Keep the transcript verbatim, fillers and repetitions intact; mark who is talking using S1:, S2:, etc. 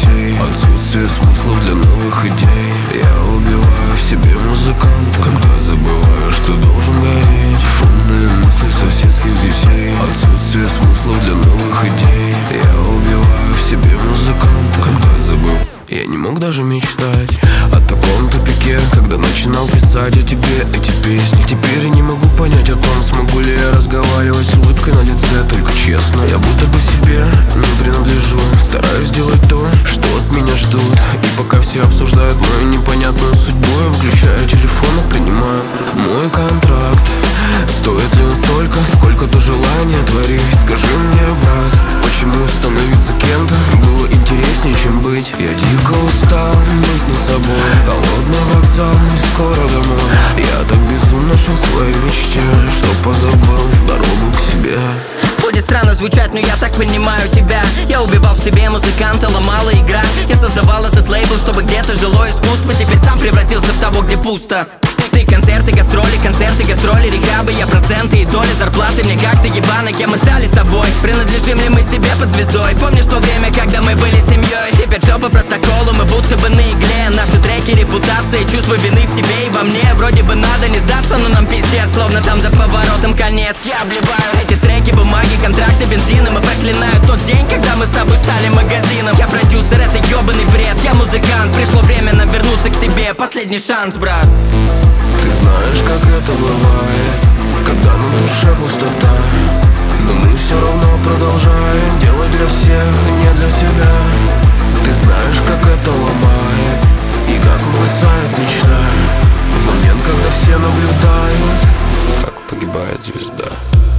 S1: детей, отсутствие смыслов для новых идей. Я убиваю в себе музыканта, когда забываю, что должен гореть. Шумные мысли соседских детей, отсутствие смыслов для новых идей. Я убиваю в себе музыканта, когда забыл. Я не мог даже мечтать о таком тупике, когда начинал писать о тебе эти песни. Теперь я не могу понять о том, смогу ли я разговаривать с улыбкой на лице, только честно. Я будто бы себе не принадлежу, стараюсь делать то, что от меня ждут. И пока все обсуждают мою непонятную судьбу, я выключаю телефон и принимаю мой контракт. Стоит ли он столько, сколько то желание творить? Скажи мне, брат, почему становиться кем-то было интереснее, чем быть? Я дико устал быть не собой. Холодный вокзал, не скоро домой. Я так безумно шел в своей мечте, что позабыл дорогу к себе.
S2: Будет странно звучать, но я так понимаю тебя. Я убивал в себе музыканта, ломала игра. Я создавал этот лейбл, чтобы где-то жило искусство. Теперь сам превратился в того, где пусто. Ты концерты, гастроли, концерты, гастроли, рехабы. Я проценты и доли зарплаты, мне как-то ебано. Кем мы стали с тобой? Принадлежим ли мы себе под звездой? Помнишь то время, когда мы были семьей? Теперь все по протоколу, мы будто бы на игле. Наши треки, репутация, чувство вины в тебе и во мне. Вроде бы надо не сдаться, но нам пиздец. Словно там за поворотом конец. Я обливаю эти треки, бумаги, контракты, бензином. И проклинаю тот день, когда мы с тобой стали магазином. Я продюсер, это ебаный бред. Я музыкант, пришло время нам вернуться к себе. Последний шанс, брат.
S1: Ты знаешь, как это бывает, когда на душе пустота, но мы все равно продолжаем делать для всех, не для себя. Ты знаешь, как это ломает и как угасает мечта в момент, когда все наблюдают, как погибает звезда.